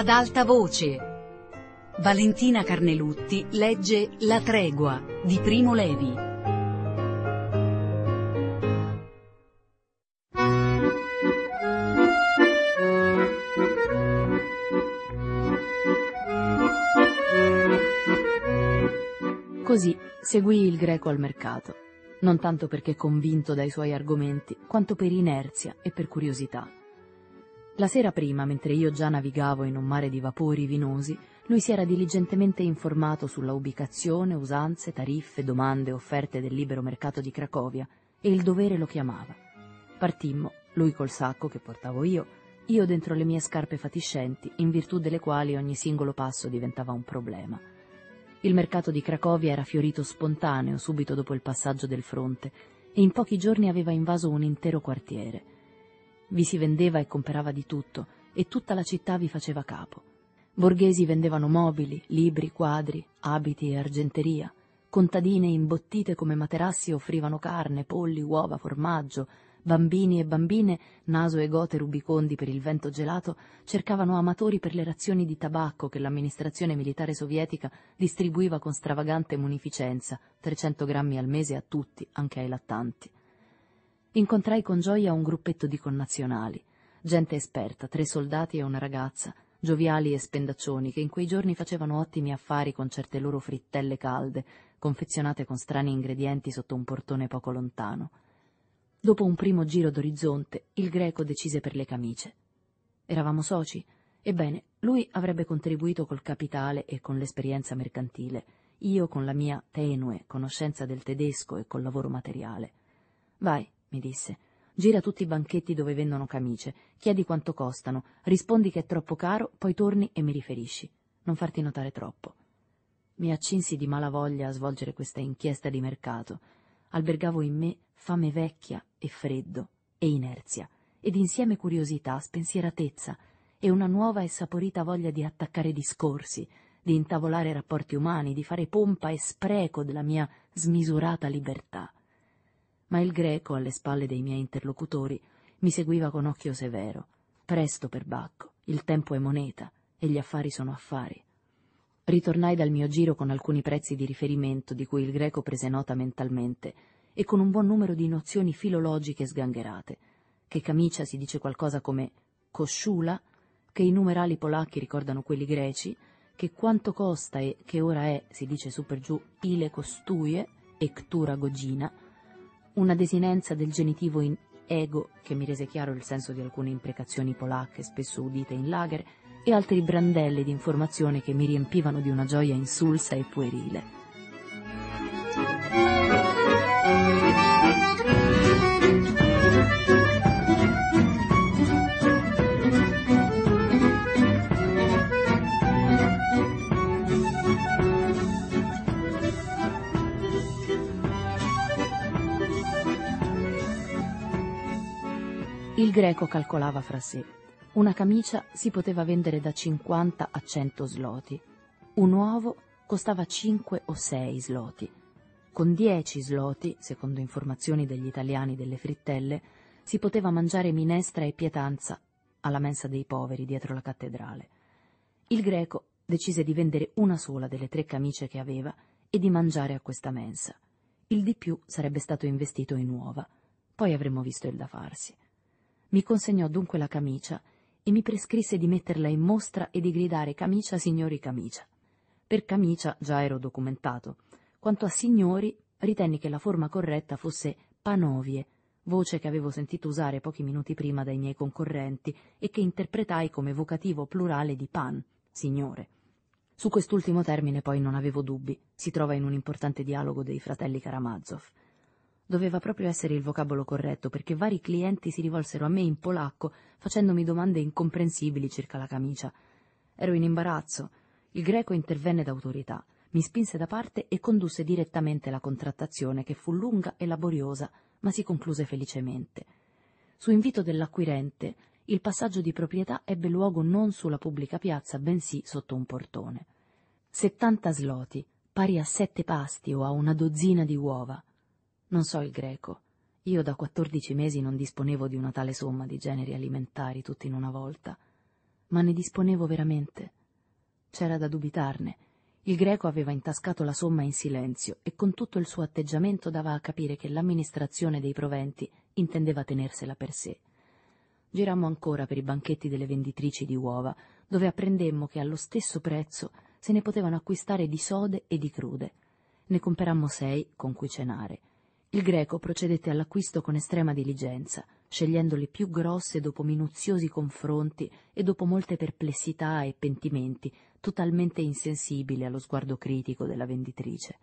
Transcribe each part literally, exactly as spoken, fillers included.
Ad alta voce. Valentina Carnelutti legge La tregua di Primo Levi. Così seguii il Greco al mercato, non tanto perché convinto dai suoi argomenti, quanto per inerzia e per curiosità. La sera prima, mentre io già navigavo in un mare di vapori vinosi, lui si era diligentemente informato sulla ubicazione, usanze, tariffe, domande e offerte del libero mercato di Cracovia, e il dovere lo chiamava. Partimmo, lui col sacco che portavo io, io dentro le mie scarpe fatiscenti, in virtù delle quali ogni singolo passo diventava un problema. Il mercato di Cracovia era fiorito spontaneo subito dopo il passaggio del fronte e in pochi giorni aveva invaso un intero quartiere. Vi si vendeva e comperava di tutto e tutta la città vi faceva capo. Borghesi vendevano mobili, libri, quadri, abiti e argenteria. Contadine imbottite come materassi offrivano carne, polli, uova, formaggio. Bambini e bambine, naso e gote rubicondi per il vento gelato, cercavano amatori per le razioni di tabacco che l'amministrazione militare sovietica distribuiva con stravagante munificenza, trecento grammi al mese a tutti, anche ai lattanti. Incontrai con gioia un gruppetto di connazionali, gente esperta, tre soldati e una ragazza, gioviali e spendaccioni, che in quei giorni facevano ottimi affari con certe loro frittelle calde, confezionate con strani ingredienti sotto un portone poco lontano. Dopo un primo giro d'orizzonte, il Greco decise per le camicie. Eravamo soci? Ebbene, lui avrebbe contribuito col capitale e con l'esperienza mercantile, io con la mia tenue conoscenza del tedesco e col lavoro materiale. Vai, mi disse, gira tutti i banchetti dove vendono camicie, chiedi quanto costano, rispondi che è troppo caro, poi torni e mi riferisci. Non farti notare troppo. Mi accinsi di mala voglia a svolgere questa inchiesta di mercato. Albergavo in me fame vecchia e freddo e inerzia, ed insieme curiosità, spensieratezza e una nuova e saporita voglia di attaccare discorsi, di intavolare rapporti umani, di fare pompa e spreco della mia smisurata libertà. Ma il Greco, alle spalle dei miei interlocutori, mi seguiva con occhio severo. Presto, perbacco, il tempo è moneta e gli affari sono affari. Ritornai dal mio giro con alcuni prezzi di riferimento di cui il Greco prese nota mentalmente e con un buon numero di nozioni filologiche sgangherate. Che camicia si dice qualcosa come koszula, che i numerali polacchi ricordano quelli greci, che quanto costa e che ora è, si dice su per giù, ile kostuje e ktura godzina, una desinenza del genitivo in ego che mi rese chiaro il senso di alcune imprecazioni polacche spesso udite in lager e altri brandelli di informazione che mi riempivano di una gioia insulsa e puerile. Il Greco calcolava fra sé. Una camicia si poteva vendere da cinquanta a cento zloti. Un uovo costava cinque o sei zloti. Con dieci zloti, secondo informazioni degli italiani delle frittelle, si poteva mangiare minestra e pietanza alla mensa dei poveri dietro la cattedrale. Il Greco decise di vendere una sola delle tre camicie che aveva e di mangiare a questa mensa. Il di più sarebbe stato investito in uova. Poi avremmo visto il da farsi. Mi consegnò dunque la camicia e mi prescrisse di metterla in mostra e di gridare «Camicia, signori, camicia». Per camicia già ero documentato. Quanto a signori, ritenni che la forma corretta fosse panovie, voce che avevo sentito usare pochi minuti prima dai miei concorrenti e che interpretai come vocativo plurale di pan, signore. Su quest'ultimo termine poi non avevo dubbi, si trova in un importante dialogo dei fratelli Karamazov. Doveva proprio essere il vocabolo corretto, perché vari clienti si rivolsero a me in polacco facendomi domande incomprensibili circa la camicia. Ero in imbarazzo. Il Greco intervenne d'autorità, mi spinse da parte e condusse direttamente la contrattazione, che fu lunga e laboriosa, ma si concluse felicemente. Su invito dell'acquirente, il passaggio di proprietà ebbe luogo non sulla pubblica piazza, bensì sotto un portone. Settanta zloti, pari a sette pasti o a una dozzina di uova. Non so il Greco. Io da quattordici mesi non disponevo di una tale somma di generi alimentari tutti in una volta. Ma ne disponevo veramente? C'era da dubitarne. Il greco aveva intascato la somma in silenzio e con tutto il suo atteggiamento dava a capire che l'amministrazione dei proventi intendeva tenersela per sé. Girammo ancora per i banchetti delle venditrici di uova, dove apprendemmo che allo stesso prezzo se ne potevano acquistare di sode e di crude. Ne comperammo sei con cui cenare. Il greco procedette all'acquisto con estrema diligenza, scegliendo le più grosse dopo minuziosi confronti e dopo molte perplessità e pentimenti, totalmente insensibile allo sguardo critico della venditrice.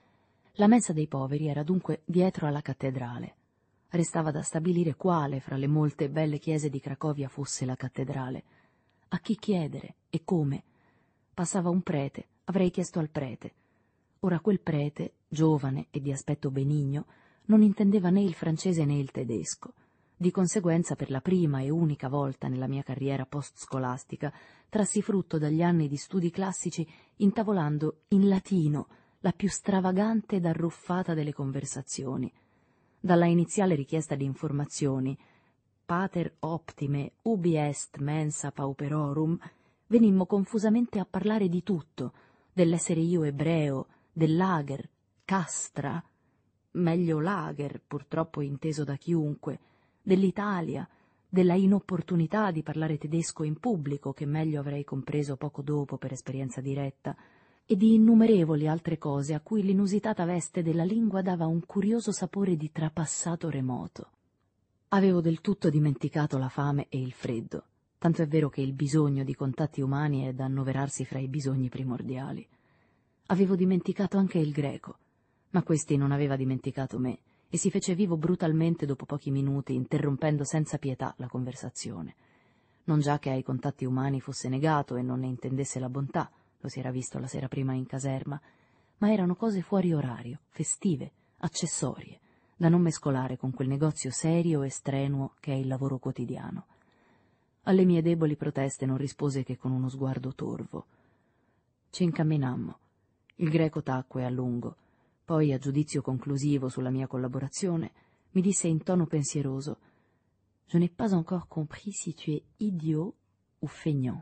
La mensa dei poveri era dunque dietro alla cattedrale. Restava da stabilire quale fra le molte belle chiese di Cracovia fosse la cattedrale. A chi chiedere e come? Passava un prete, avrei chiesto al prete. Ora quel prete, giovane e di aspetto benigno, non intendeva né il francese né il tedesco. Di conseguenza, per la prima e unica volta nella mia carriera post-scolastica, trassi frutto dagli anni di studi classici intavolando in latino la più stravagante ed arruffata delle conversazioni. Dalla iniziale richiesta di informazioni, pater optime ubi est mensa pauperorum, venimmo confusamente a parlare di tutto, dell'essere io ebreo, del lager, castra, meglio lager, purtroppo inteso da chiunque, dell'Italia, della inopportunità di parlare tedesco in pubblico, che meglio avrei compreso poco dopo per esperienza diretta, e di innumerevoli altre cose a cui l'inusitata veste della lingua dava un curioso sapore di trapassato remoto. Avevo del tutto dimenticato la fame e il freddo, tanto è vero che il bisogno di contatti umani è da annoverarsi fra i bisogni primordiali. Avevo dimenticato anche il greco, ma questi non aveva dimenticato me, e si fece vivo brutalmente dopo pochi minuti, interrompendo senza pietà la conversazione. Non già che ai contatti umani fosse negato e non ne intendesse la bontà, lo si era visto la sera prima in caserma, ma erano cose fuori orario, festive, accessorie, da non mescolare con quel negozio serio e strenuo che è il lavoro quotidiano. Alle mie deboli proteste non rispose che con uno sguardo torvo. Ci incamminammo. Il greco tacque a lungo. Poi, a giudizio conclusivo sulla mia collaborazione, mi disse in tono pensieroso: «Je n'ai pas encore compris si tu es idiot ou feignant».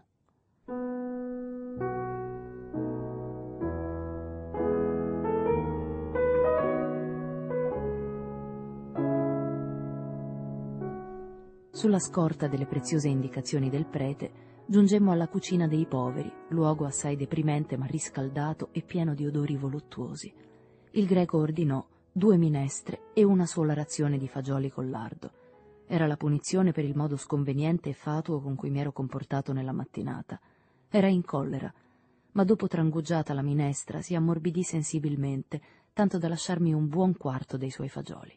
Sulla scorta delle preziose indicazioni del prete, giungemmo alla cucina dei poveri, luogo assai deprimente ma riscaldato e pieno di odori voluttuosi. Il greco ordinò due minestre e una sola razione di fagioli col lardo. Era la punizione per il modo sconveniente e fatuo con cui mi ero comportato nella mattinata. Era in collera, ma dopo trangugiata la minestra si ammorbidì sensibilmente, tanto da lasciarmi un buon quarto dei suoi fagioli.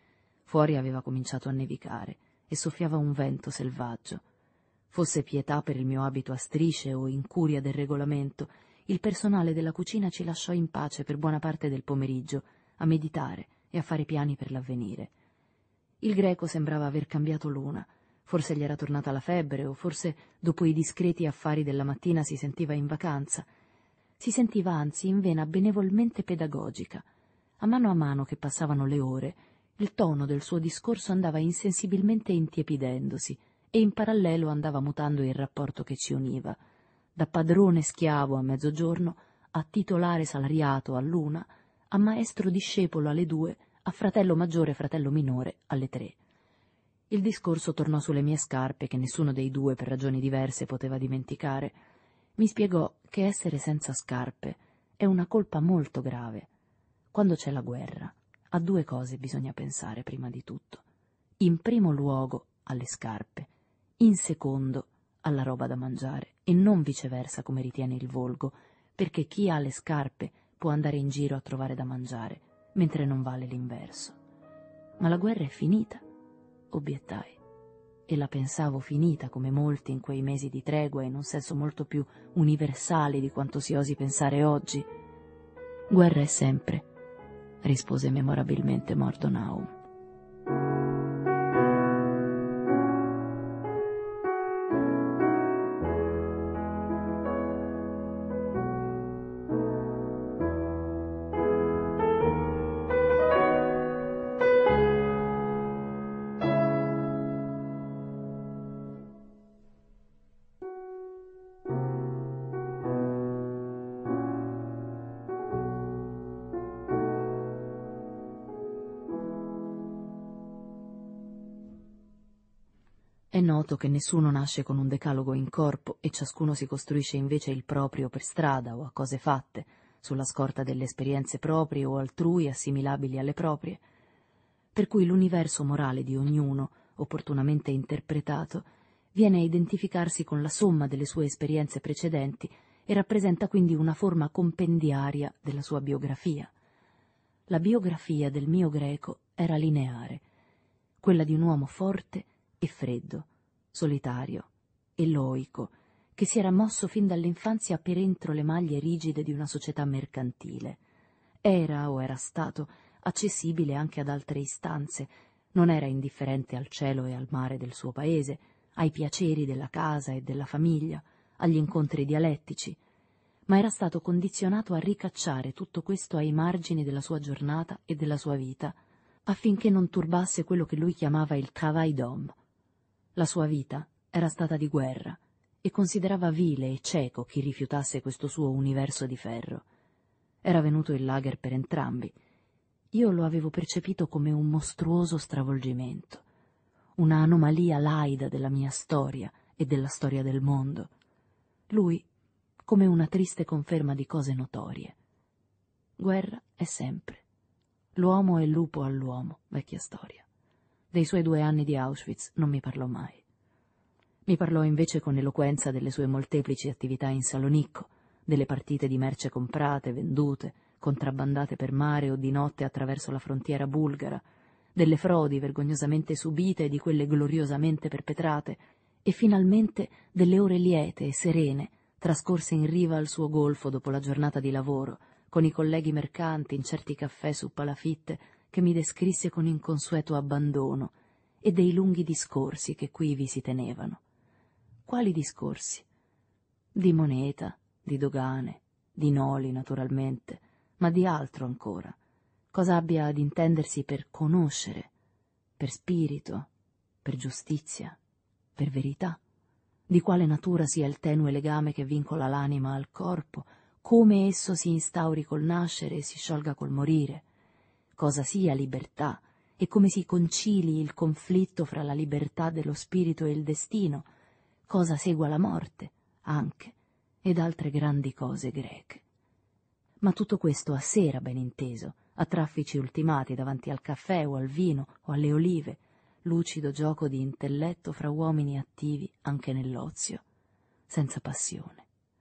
Fuori aveva cominciato a nevicare e soffiava un vento selvaggio. Fosse pietà per il mio abito a strisce o incuria del regolamento, il personale della cucina ci lasciò in pace per buona parte del pomeriggio, a meditare e a fare piani per l'avvenire. Il greco sembrava aver cambiato luna, forse gli era tornata la febbre o forse dopo i discreti affari della mattina si sentiva in vacanza. Si sentiva anzi in vena benevolmente pedagogica. A mano a mano che passavano le ore, il tono del suo discorso andava insensibilmente intiepidendosi e in parallelo andava mutando il rapporto che ci univa. Da padrone schiavo a mezzogiorno, a titolare salariato all'una, a maestro discepolo alle due, a fratello maggiore e fratello minore alle tre. Il discorso tornò sulle mie scarpe, che nessuno dei due, per ragioni diverse, poteva dimenticare. Mi spiegò che essere senza scarpe è una colpa molto grave. Quando c'è la guerra, a due cose bisogna pensare prima di tutto. In primo luogo alle scarpe, in secondo alla roba da mangiare, e non viceversa come ritiene il volgo, perché chi ha le scarpe può andare in giro a trovare da mangiare, mentre non vale l'inverso. Ma la guerra è finita, obiettai, e la pensavo finita come molti in quei mesi di tregua in un senso molto più universale di quanto si osi pensare oggi. Guerra è sempre, rispose memorabilmente Mordonau. noto che nessuno nasce con un decalogo in corpo e ciascuno si costruisce invece il proprio per strada o a cose fatte, sulla scorta delle esperienze proprie o altrui assimilabili alle proprie, per cui l'universo morale di ognuno, opportunamente interpretato, viene a identificarsi con la somma delle sue esperienze precedenti e rappresenta quindi una forma compendiaria della sua biografia. La biografia del mio greco era lineare, quella di un uomo forte e freddo, solitario, eloico, che si era mosso fin dall'infanzia per entro le maglie rigide di una società mercantile. Era, o era stato, accessibile anche ad altre istanze, non era indifferente al cielo e al mare del suo paese, ai piaceri della casa e della famiglia, agli incontri dialettici, ma era stato condizionato a ricacciare tutto questo ai margini della sua giornata e della sua vita, affinché non turbasse quello che lui chiamava il travail d'homme. La sua vita era stata di guerra e considerava vile e cieco chi rifiutasse questo suo universo di ferro. Era venuto il lager per entrambi. Io lo avevo percepito come un mostruoso stravolgimento, una anomalia laida della mia storia e della storia del mondo. Lui come una triste conferma di cose notorie. Guerra è sempre. L'uomo è lupo all'uomo, vecchia storia. Dei suoi due anni di Auschwitz non mi parlò mai. Mi parlò invece con eloquenza delle sue molteplici attività in Salonicco, delle partite di merce comprate, vendute, contrabbandate per mare o di notte attraverso la frontiera bulgara, delle frodi vergognosamente subite e di quelle gloriosamente perpetrate, e finalmente delle ore liete e serene trascorse in riva al suo golfo dopo la giornata di lavoro, con i colleghi mercanti in certi caffè su palafitte che mi descrisse con inconsueto abbandono, e dei lunghi discorsi che qui vi si tenevano. Quali discorsi? Di moneta, di dogane, di noli naturalmente, ma di altro ancora. Cosa abbia ad intendersi per conoscere, per spirito, per giustizia, per verità? Di quale natura sia il tenue legame che vincola l'anima al corpo, come esso si instauri col nascere e si sciolga col morire, cosa sia libertà e come si concili il conflitto fra la libertà dello spirito e il destino, cosa segua la morte, anche, ed altre grandi cose greche. Ma tutto questo a sera, ben inteso, a traffici ultimati davanti al caffè o al vino o alle olive, lucido gioco di intelletto fra uomini attivi anche nell'ozio, senza passione.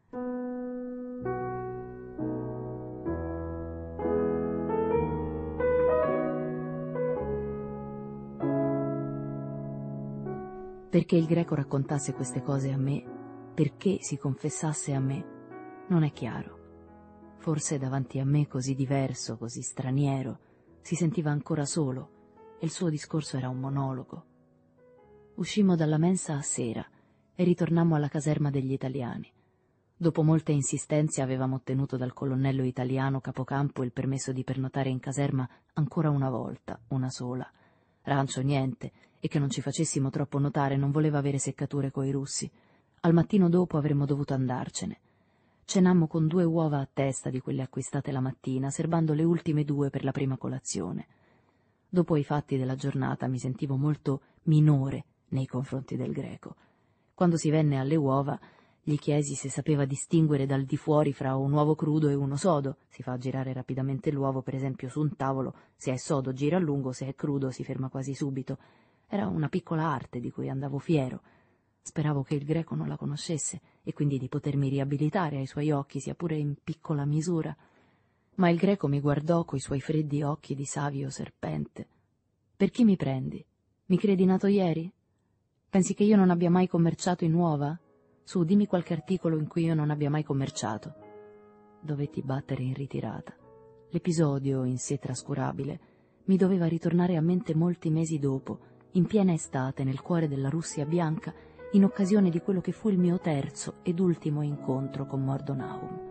Perché il greco raccontasse queste cose a me, perché si confessasse a me, non è chiaro. Forse davanti a me così diverso, così straniero, si sentiva ancora solo, e il suo discorso era un monologo. Uscimmo dalla mensa a sera e ritornammo alla caserma degli italiani. Dopo molte insistenze avevamo ottenuto dal colonnello italiano capocampo il permesso di pernotare in caserma ancora una volta, una sola. Rancio niente, e che non ci facessimo troppo notare, non voleva avere seccature coi russi. Al mattino dopo avremmo dovuto andarcene. Cenammo con due uova a testa di quelle acquistate la mattina, serbando le ultime due per la prima colazione. Dopo i fatti della giornata mi sentivo molto minore nei confronti del greco. Quando si venne alle uova, gli chiesi se sapeva distinguere dal di fuori fra un uovo crudo e uno sodo. Si fa girare rapidamente l'uovo, per esempio, su un tavolo. Se è sodo gira a lungo, se è crudo si ferma quasi subito. Era una piccola arte di cui andavo fiero. Speravo che il greco non la conoscesse e quindi di potermi riabilitare ai suoi occhi, sia pure in piccola misura. Ma il greco mi guardò coi suoi freddi occhi di savio serpente. «Per chi mi prendi? Mi credi nato ieri? Pensi che io non abbia mai commerciato in uova? Su, dimmi qualche articolo in cui io non abbia mai commerciato». Dovetti battere in ritirata. L'episodio, in sé trascurabile, mi doveva ritornare a mente molti mesi dopo, in piena estate, nel cuore della Russia bianca, in occasione di quello che fu il mio terzo ed ultimo incontro con Mordo Nahum.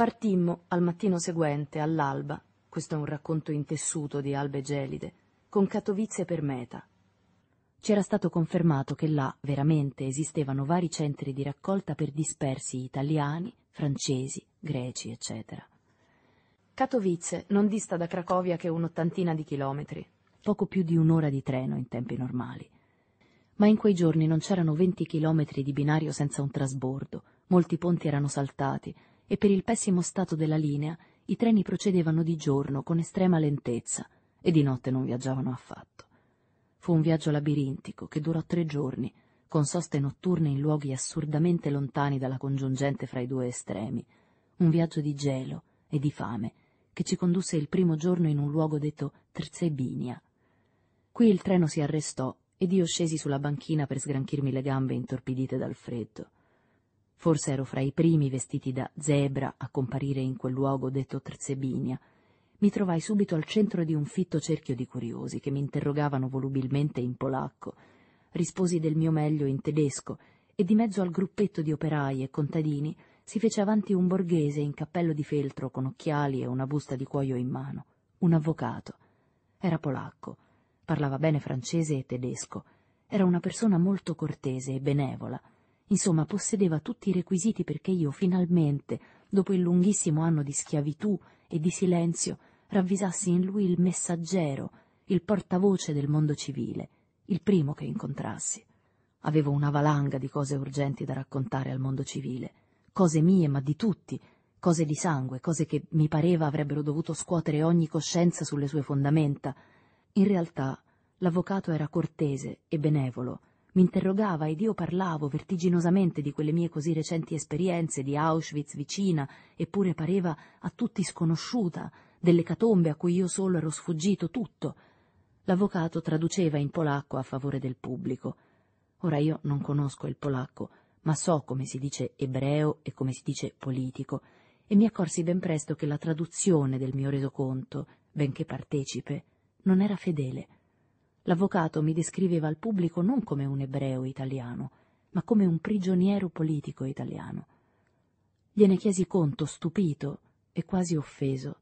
Partimmo al mattino seguente, all'alba, questo è un racconto intessuto di albe gelide, con Katowice per meta. C'era stato confermato che là veramente esistevano vari centri di raccolta per dispersi italiani, francesi, greci, eccetera. Katowice non dista da Cracovia che un'ottantina di chilometri, poco più di un'ora di treno in tempi normali. Ma in quei giorni non c'erano venti chilometri di binario senza un trasbordo, molti ponti erano saltati e per il pessimo stato della linea i treni procedevano di giorno con estrema lentezza e di notte non viaggiavano affatto. Fu un viaggio labirintico che durò tre giorni, con soste notturne in luoghi assurdamente lontani dalla congiungente fra i due estremi, un viaggio di gelo e di fame che ci condusse il primo giorno in un luogo detto Trzebinia. Qui il treno si arrestò ed io scesi sulla banchina per sgranchirmi le gambe intorpidite dal freddo. Forse ero fra i primi vestiti da zebra a comparire in quel luogo detto Trzebinia. Mi trovai subito al centro di un fitto cerchio di curiosi che mi interrogavano volubilmente in polacco. Risposi del mio meglio in tedesco e di mezzo al gruppetto di operai e contadini si fece avanti un borghese in cappello di feltro con occhiali e una busta di cuoio in mano, un avvocato. Era polacco, parlava bene francese e tedesco, era una persona molto cortese e benevola, insomma possedeva tutti i requisiti perché io finalmente, dopo il lunghissimo anno di schiavitù e di silenzio, ravvisassi in lui il messaggero, il portavoce del mondo civile, il primo che incontrassi. Avevo una valanga di cose urgenti da raccontare al mondo civile, cose mie ma di tutti, cose di sangue, cose che mi pareva avrebbero dovuto scuotere ogni coscienza sulle sue fondamenta. In realtà l'avvocato era cortese e benevolo, mi interrogava ed io parlavo vertiginosamente di quelle mie così recenti esperienze di Auschwitz vicina, eppure pareva a tutti sconosciuta, delle catombe a cui io solo ero sfuggito, tutto. L'avvocato traduceva in polacco a favore del pubblico. Ora io non conosco il polacco, ma so come si dice ebreo e come si dice politico, e mi accorsi ben presto che la traduzione del mio resoconto, benché partecipe, non era fedele. L'avvocato mi descriveva al pubblico non come un ebreo italiano, ma come un prigioniero politico italiano. Gliene chiesi conto, stupito e quasi offeso.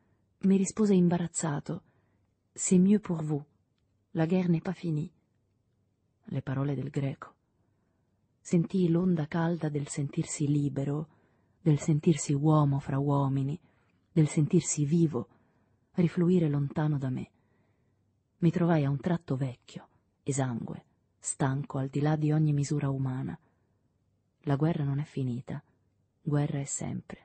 Mi rispose imbarazzato: «C'est mieux pour vous, la guerre n'est pas finie». Le parole del greco. Sentii l'onda calda del sentirsi libero, del sentirsi uomo fra uomini, del sentirsi vivo, rifluire lontano da me. Mi trovai a un tratto vecchio, esangue, stanco al di là di ogni misura umana. La guerra non è finita, guerra è sempre.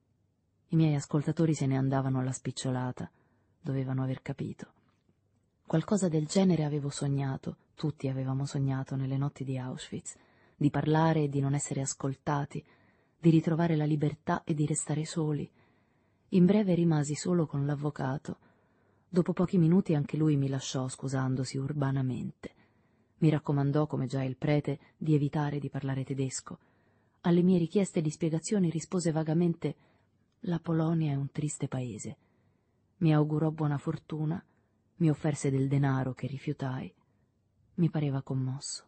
I miei ascoltatori se ne andavano alla spicciolata, dovevano aver capito. Qualcosa del genere avevo sognato, tutti avevamo sognato nelle notti di Auschwitz, di parlare e di non essere ascoltati, di ritrovare la libertà e di restare soli. In breve rimasi solo con l'avvocato. Dopo pochi minuti anche lui mi lasciò, scusandosi urbanamente. Mi raccomandò, come già il prete, di evitare di parlare tedesco. Alle mie richieste di spiegazioni rispose vagamente: «La Polonia è un triste paese». Mi augurò buona fortuna, mi offerse del denaro che rifiutai. Mi pareva commosso.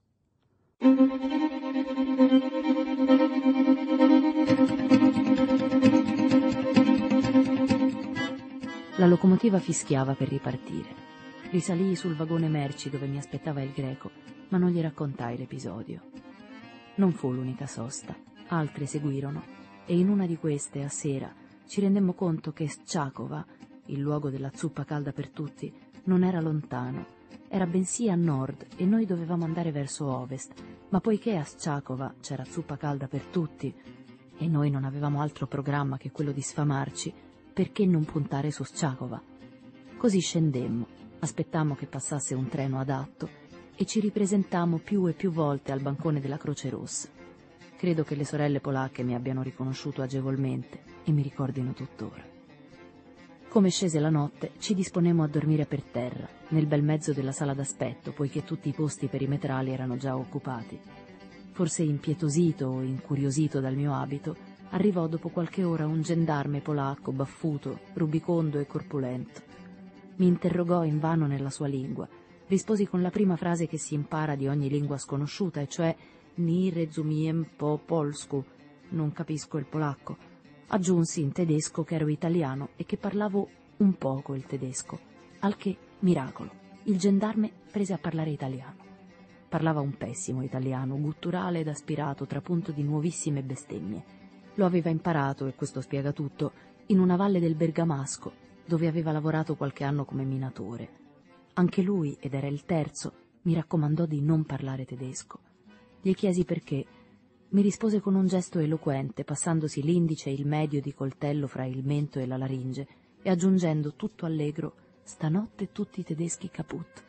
La locomotiva fischiava per ripartire. Risalii sul vagone merci dove mi aspettava il greco, ma non gli raccontai l'episodio. Non fu l'unica sosta, altre seguirono, e in una di queste, a sera, ci rendemmo conto che Sciakova, il luogo della zuppa calda per tutti, non era lontano, era bensì a nord e noi dovevamo andare verso ovest, ma poiché a Sciakova c'era zuppa calda per tutti e noi non avevamo altro programma che quello di sfamarci, perché non puntare su Sciakova? Così scendemmo, aspettammo che passasse un treno adatto e ci ripresentammo più e più volte al bancone della Croce Rossa. Credo che le sorelle polacche mi abbiano riconosciuto agevolmente e mi ricordino tuttora. Come scese la notte, ci disponemmo a dormire per terra, nel bel mezzo della sala d'aspetto, poiché tutti i posti perimetrali erano già occupati. Forse impietosito o incuriosito dal mio abito, arrivò dopo qualche ora un gendarme polacco, baffuto, rubicondo e corpulento. Mi interrogò invano nella sua lingua. Risposi con la prima frase che si impara di ogni lingua sconosciuta, e cioè «Ni rozumiem po polsku», non capisco il polacco. Aggiunsi in tedesco che ero italiano e che parlavo un poco il tedesco, al che, miracolo, il gendarme prese a parlare italiano. Parlava un pessimo italiano, gutturale ed aspirato, trapunto di nuovissime bestemmie. Lo aveva imparato, e questo spiega tutto, in una valle del Bergamasco, dove aveva lavorato qualche anno come minatore. Anche lui, ed era il terzo, mi raccomandò di non parlare tedesco. Gli chiesi perché. Mi rispose con un gesto eloquente, passandosi l'indice e il medio di coltello fra il mento e la laringe, e aggiungendo tutto allegro: «Stanotte tutti i tedeschi caput».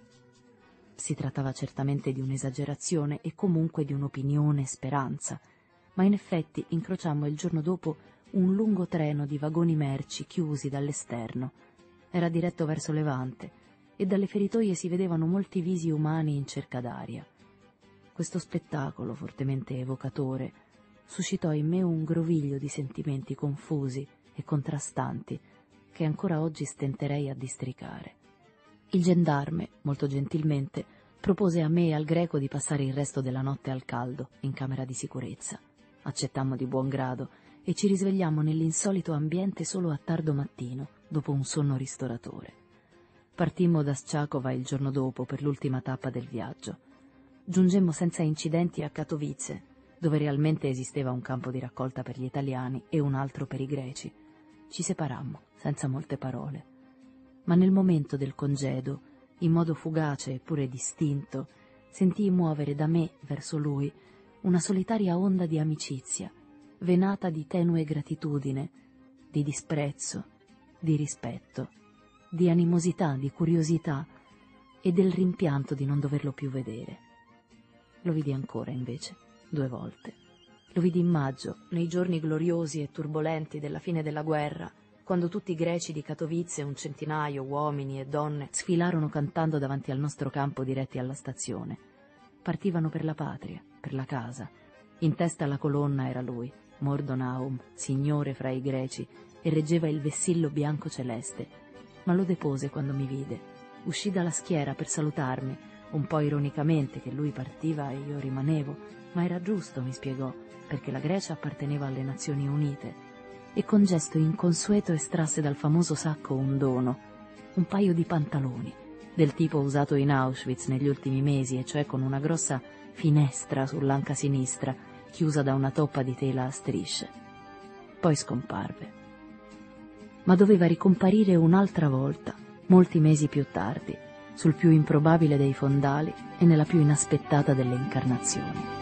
Si trattava certamente di un'esagerazione e comunque di un'opinione speranza, ma in effetti incrociammo il giorno dopo un lungo treno di vagoni merci chiusi dall'esterno. Era diretto verso Levante e dalle feritoie si vedevano molti visi umani in cerca d'aria. Questo spettacolo, fortemente evocatore, suscitò in me un groviglio di sentimenti confusi e contrastanti che ancora oggi stenterei a districare. Il gendarme, molto gentilmente, propose a me e al greco di passare il resto della notte al caldo, in camera di sicurezza. Accettammo di buon grado e ci risvegliammo nell'insolito ambiente solo a tardo mattino, dopo un sonno ristoratore. Partimmo da Sciacova il giorno dopo per l'ultima tappa del viaggio. Giungemmo senza incidenti a Katowice, dove realmente esisteva un campo di raccolta per gli italiani e un altro per i greci. Ci separammo, senza molte parole. Ma nel momento del congedo, in modo fugace eppure distinto, sentii muovere da me verso lui una solitaria onda di amicizia, venata di tenue gratitudine, di disprezzo, di rispetto, di animosità, di curiosità e del rimpianto di non doverlo più vedere. Lo vidi ancora, invece, due volte. Lo vidi in maggio, nei giorni gloriosi e turbolenti della fine della guerra, quando tutti i greci di Katowice, un centinaio, uomini e donne, sfilarono cantando davanti al nostro campo diretti alla stazione. Partivano per la patria, per la casa. In testa alla colonna era lui, Mordonaum, signore fra i greci, e reggeva il vessillo bianco celeste. Ma lo depose quando mi vide. Uscì dalla schiera per salutarmi, un po' ironicamente che lui partiva e io rimanevo, ma era giusto, mi spiegò, perché la Grecia apparteneva alle Nazioni Unite. E con gesto inconsueto estrasse dal famoso sacco un dono, un paio di pantaloni, del tipo usato in Auschwitz negli ultimi mesi, e cioè con una grossa finestra sull'anca sinistra, chiusa da una toppa di tela a strisce. Poi scomparve. Ma doveva ricomparire un'altra volta, molti mesi più tardi, sul più improbabile dei fondali e nella più inaspettata delle incarnazioni.